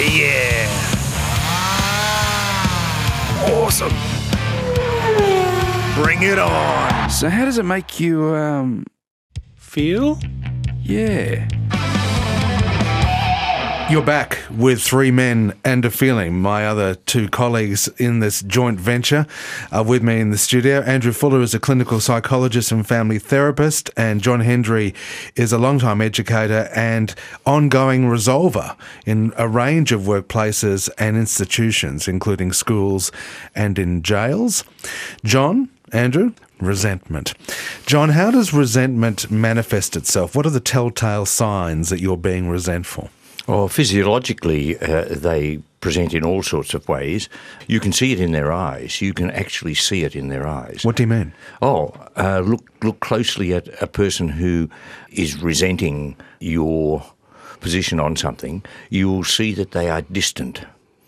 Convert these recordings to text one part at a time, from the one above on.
Yeah. Awesome. Bring it on. So how does it make you, Feel? yeah. You're back with Three Men and a Feeling. My other two colleagues in this joint venture are with me in the studio. Andrew Fuller is a clinical psychologist and family therapist, and John Hendry is a long-time educator and ongoing resolver in a range of workplaces and institutions, including schools and in jails. John, Andrew, resentment. John, how does resentment manifest itself? What are the telltale signs that you're being resentful? Well, physiologically, they present in all sorts of ways. You can see it in their eyes. You can actually see it in their eyes. What do you mean? Look closely at a person who is resenting your position on something. You will see that they are distant.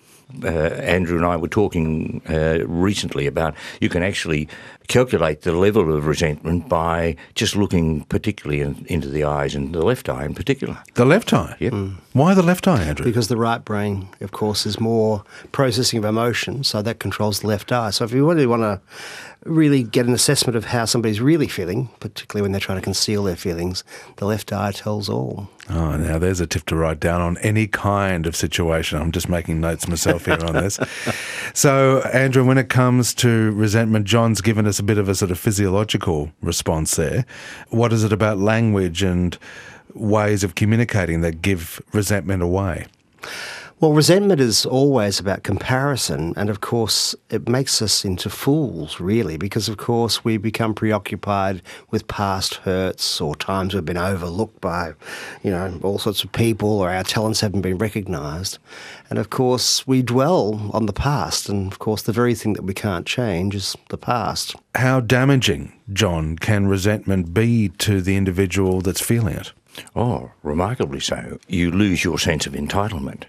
Andrew and I were talking recently about you can actually calculate the level of resentment by just looking particularly into the eyes, and the left eye in particular. The left eye? Yep. Why the left eye, Andrew? Because the right brain, of course, is more processing of emotion, so that controls the left eye. So if you really want to really get an assessment of how somebody's really feeling, particularly when they're trying to conceal their feelings, the left eye tells all. Oh, now there's a tip to write down on any kind of situation. I'm just making notes myself here on this. So, Andrew, when it comes to resentment, John's given us a bit of a sort of physiological response there. What is it about language and ways of communicating that give resentment away? Well, resentment is always about comparison, and of course it makes us into fools, really, because of course we become preoccupied with past hurts or times we've been overlooked by, all sorts of people, or our talents haven't been recognised. And of course we dwell on the past, and of course the very thing that we can't change is the past. How damaging, John, can resentment be to the individual that's feeling it? Oh, remarkably so. You lose your sense of entitlement.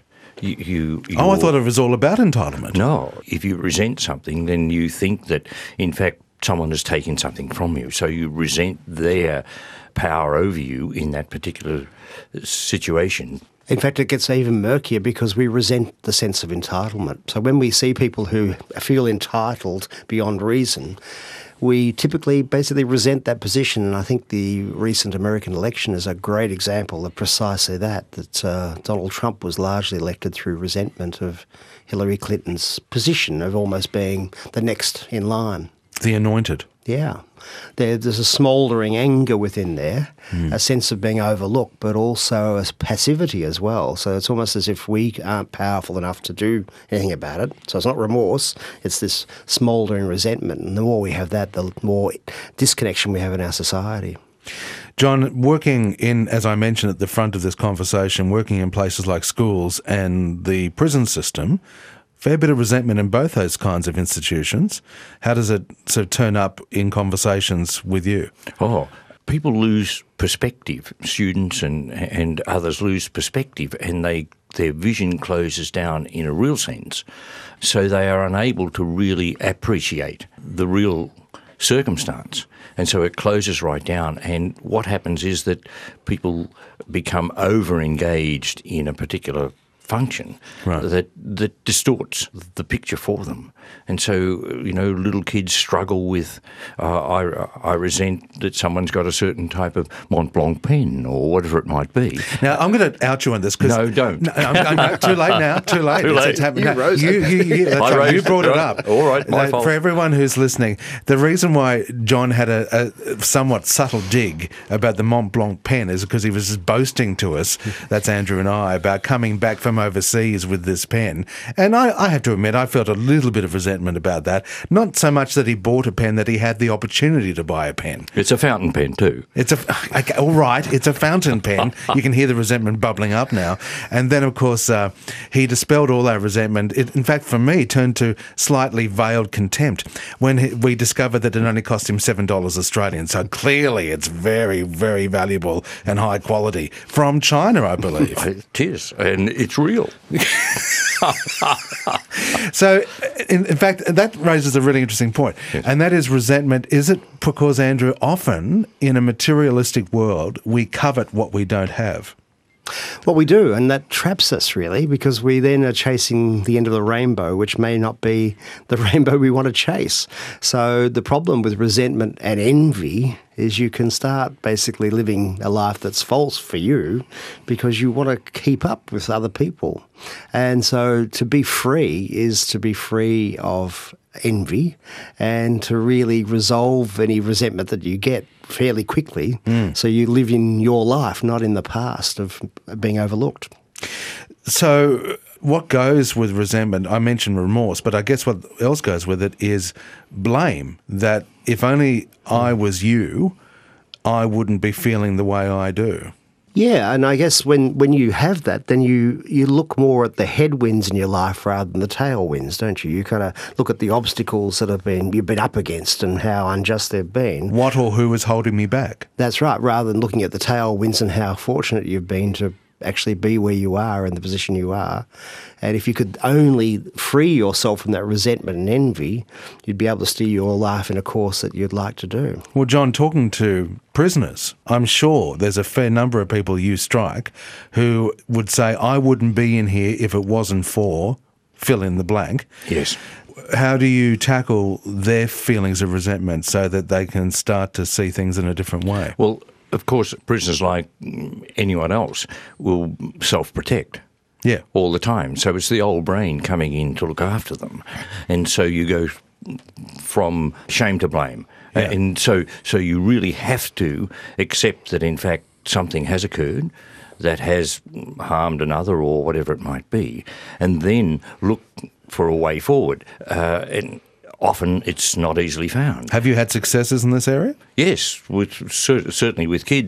I thought it was all about entitlement. No. If you resent something, then you think that, in fact, someone has taken something from you. So you resent their power over you in that particular situation. In fact, it gets even murkier because we resent the sense of entitlement. So when we see people who feel entitled beyond reason, we typically basically resent that position, and I think the recent American election is a great example of precisely that Donald Trump was largely elected through resentment of Hillary Clinton's position of almost being the next in line. The anointed. Yeah. There's a smouldering anger within there, a sense of being overlooked, but also a passivity as well. So it's almost as if we aren't powerful enough to do anything about it. So it's not remorse, it's this smouldering resentment. And the more we have that, the more disconnection we have in our society. John, working in, as I mentioned at the front of this conversation, working in places like schools and the prison system, fair bit of resentment in both those kinds of institutions. How does it sort of turn up in conversations with you? Oh, people lose perspective. Students and others lose perspective, and their vision closes down in a real sense. So they are unable to really appreciate the real circumstance. And so it closes right down. And what happens is that people become over-engaged in a particular function that distorts the picture for them. And so, little kids struggle with, I resent that someone's got a certain type of Mont Blanc pen or whatever it might be. Now, I'm going to out you on this. No, don't. No, too late now. Too late. Too late. It's happening. You rose it. You brought it up. All right, my fault. For everyone who's listening, the reason why John had a somewhat subtle dig about the Mont Blanc pen is because he was just boasting to us, that's Andrew and I, about coming back from overseas with this pen. And I have to admit, I felt a little bit of resentment about that. Not so much that he bought a pen, that he had the opportunity to buy a pen. It's a fountain pen too. All right, it's a fountain pen. You can hear the resentment bubbling up now. And then, of course, he dispelled all our resentment. It, in fact, for me, turned to slightly veiled contempt when we discovered that it only cost him $7 Australian. So clearly it's very, very valuable and high quality from China, I believe. It is, and it's real. So, in fact, that raises a really interesting point, and that is resentment. Is it because, Andrew, often in a materialistic world we covet what we don't have? Well, we do, and that traps us really, because we then are chasing the end of the rainbow, which may not be the rainbow we want to chase. So the problem with resentment and envy is you can start basically living a life that's false for you because you want to keep up with other people. And so to be free is to be free of envy and to really resolve any resentment that you get fairly quickly. So you live in your life, not in the past of being overlooked. So what goes with resentment? I mentioned remorse, but I guess what else goes with it is blame, that if only I was you, I wouldn't be feeling the way I do. Yeah, and I guess when you have that, then you look more at the headwinds in your life rather than the tailwinds, don't you? You kind of look at the obstacles that you've been up against and how unjust they've been. What or who is holding me back? That's right, rather than looking at the tailwinds and how fortunate you've been to actually be where you are in the position you are. And if you could only free yourself from that resentment and envy, you'd be able to steer your life in a course that you'd like to do. Well, John, talking to prisoners, I'm sure there's a fair number of people you strike who would say, I wouldn't be in here if it wasn't for fill in the blank. Yes. How do you tackle their feelings of resentment so that they can start to see things in a different way? Well, of course, prisoners, like anyone else, will self-protect. Yeah. All the time. So it's the old brain coming in to look after them. And so you go from shame to blame. Yeah. And so you really have to accept that, in fact, something has occurred that has harmed another or whatever it might be, and then look for a way forward. And often it's not easily found. Have you had successes in this area? Yes, certainly with kids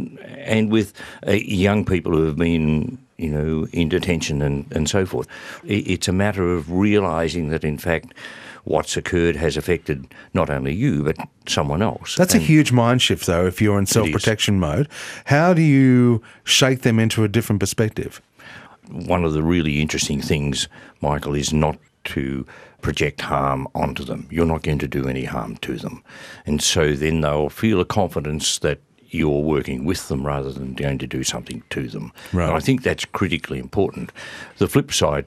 and with young people who have been, in detention and so forth. It's a matter of realising that, in fact, what's occurred has affected not only you but someone else. That's a huge mind shift, though, if you're in self-protection mode. How do you shake them into a different perspective? One of the really interesting things, Michael, is not to project harm onto them. You're not going to do any harm to them. And so then they'll feel a confidence that you're working with them rather than going to do something to them. Right. And I think that's critically important. The flip side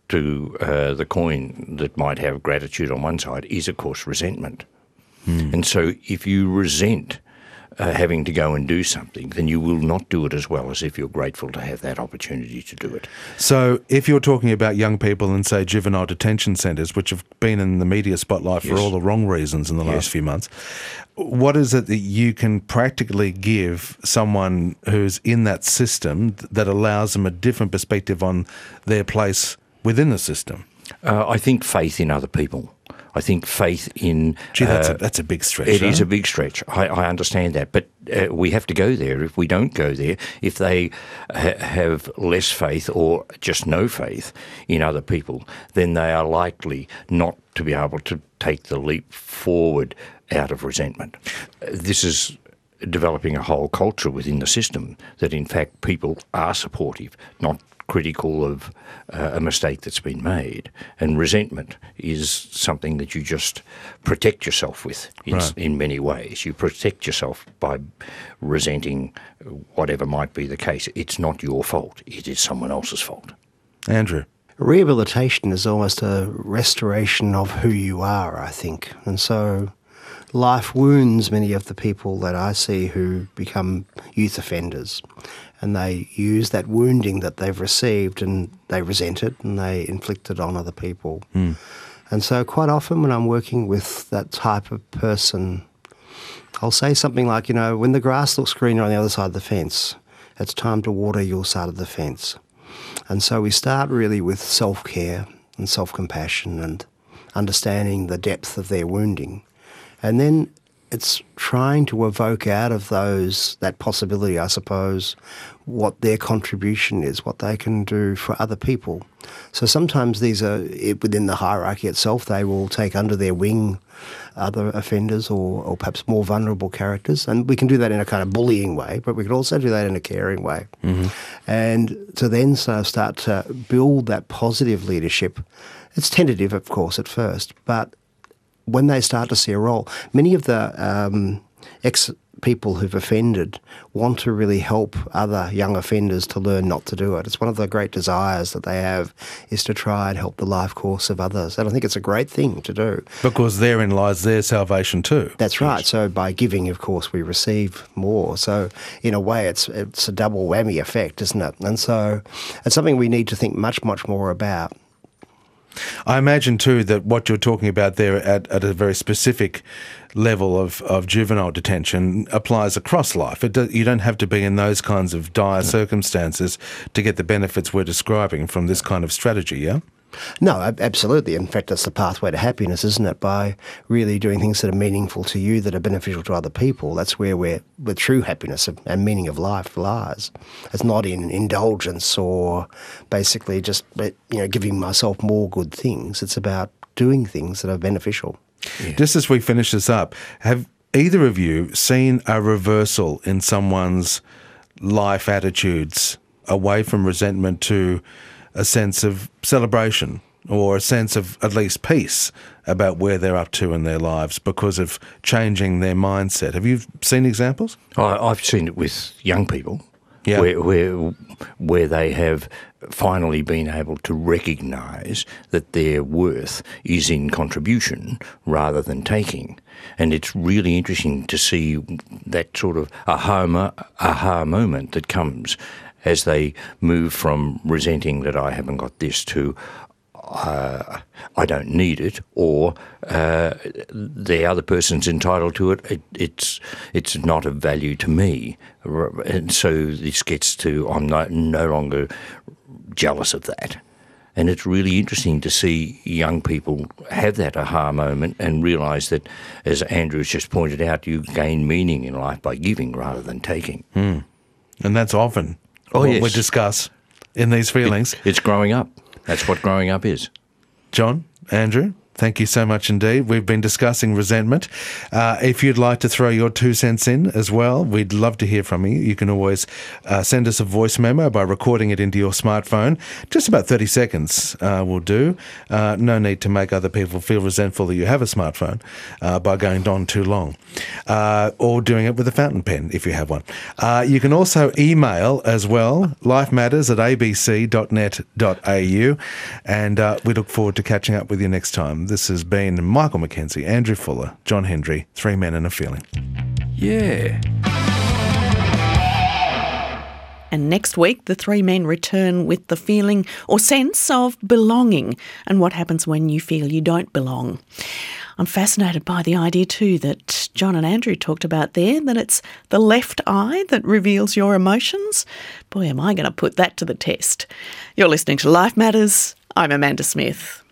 to the coin that might have gratitude on one side is, of course, resentment. And so if you resent having to go and do something, then you will not do it as well as if you're grateful to have that opportunity to do it. So if you're talking about young people in, say, juvenile detention centres, which have been in the media spotlight for all the wrong reasons in the last few months, what is it that you can practically give someone who's in that system that allows them a different perspective on their place within the system? I think faith in other people. I think faith in... Gee, that's a big stretch. It is a big stretch. I understand that. But we have to go there. If we don't go there, if they have less faith or just no faith in other people, then they are likely not to be able to take the leap forward out of resentment. This is developing a whole culture within the system that, in fact, people are supportive, not critical of a mistake that's been made. And resentment is something that you just protect yourself with in many ways. You protect yourself by resenting whatever might be the case. It's not your fault. It is someone else's fault. Andrew? Rehabilitation is almost a restoration of who you are, I think. And so life wounds many of the people that I see who become youth offenders. And they use that wounding that they've received and they resent it and they inflict it on other people. And so quite often when I'm working with that type of person, I'll say something like, when the grass looks greener on the other side of the fence, it's time to water your side of the fence. And so we start really with self-care and self-compassion and understanding the depth of their wounding. And then it's trying to evoke out of that possibility, I suppose, what their contribution is, what they can do for other people. So sometimes these are within the hierarchy itself. They will take under their wing other offenders or perhaps more vulnerable characters. And we can do that in a kind of bullying way, but we can also do that in a caring way. And to then start to build that positive leadership. It's tentative, of course, at first, but when they start to see a role, many of the people who've offended want to really help other young offenders to learn not to do it. It's one of the great desires that they have, is to try and help the life course of others. And I think it's a great thing to do. Because therein lies their salvation too. That's right. So by giving, of course, we receive more. So in a way, it's a double whammy effect, isn't it? And so it's something we need to think much, much more about. I imagine too that what you're talking about there at a very specific level of juvenile detention applies across life. You don't have to be in those kinds of dire circumstances to get the benefits we're describing from this kind of strategy, yeah? No, absolutely. In fact, that's the pathway to happiness, isn't it? By really doing things that are meaningful to you, that are beneficial to other people. That's where the true happiness and meaning of life lies. It's not in indulgence or basically just giving myself more good things. It's about doing things that are beneficial. Yeah. Just as we finish this up, have either of you seen a reversal in someone's life attitudes away from resentment to a sense of celebration or a sense of at least peace about where they're up to in their lives because of changing their mindset? Have you seen examples? I've seen it with young people, yeah, where they have finally been able to recognise that their worth is in contribution rather than taking. And it's really interesting to see that sort of aha moment that comes as they move from resenting that I haven't got this to I don't need it, or the other person's entitled to it. It's not of value to me, and so this gets to I'm no longer jealous of that. And it's really interesting to see young people have that aha moment and realise that, as Andrew has just pointed out, you gain meaning in life by giving rather than taking. And that's often what we discuss in these feelings. It's growing up. That's what growing up is. John, Andrew, thank you so much indeed. We've been discussing resentment. If you'd like to throw your 2 cents in as well, we'd love to hear from you. You can always send us a voice memo by recording it into your smartphone. Just about 30 seconds will do. No need to make other people feel resentful that you have a smartphone by going on too long. Or doing it with a fountain pen if you have one. You can also email as well, lifematters@abc.net.au, and we look forward to catching up with you next time. This has been Michael Mackenzie, Andrew Fuller, John Hendry, 3 Men and a Feeling. Yeah. And next week, the 3 men return with the feeling or sense of belonging and what happens when you feel you don't belong. I'm fascinated by the idea too that John and Andrew talked about there, that it's the left eye that reveals your emotions. Boy, am I going to put that to the test. You're listening to Life Matters. I'm Amanda Smith.